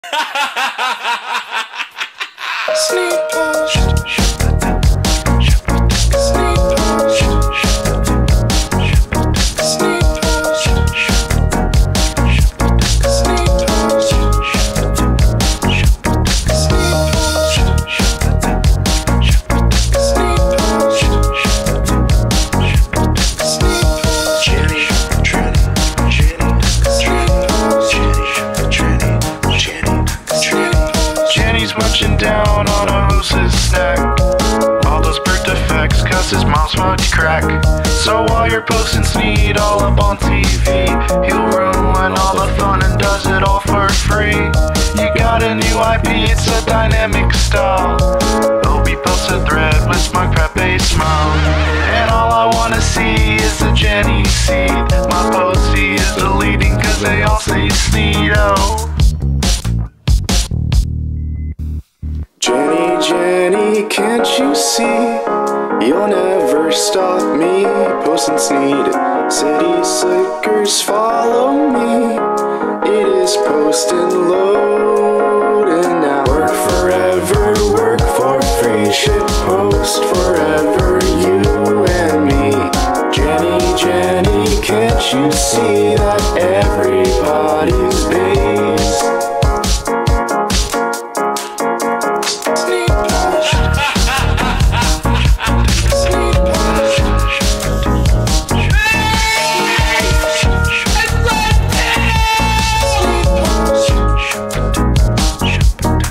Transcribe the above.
Sneak post. Munching down on a hostess snack. All those birth defects cause his mom's fucked crack. So while you're posting Sneed all up on TV, he'll ruin all the fun and does it all for free. You got a new IP, it's a dynamic style. Obi posts a thread with smug Pepe smile. And all I wanna see is a Jenny seed. My post he is deleting cause they all say Sneed, oh. Jenny, can't you see? You'll never stop me posting Sneed. City slickers follow me. It is post and load and now. Work forever, work for free. Shit post forever, you and me. Jenny, can't you see?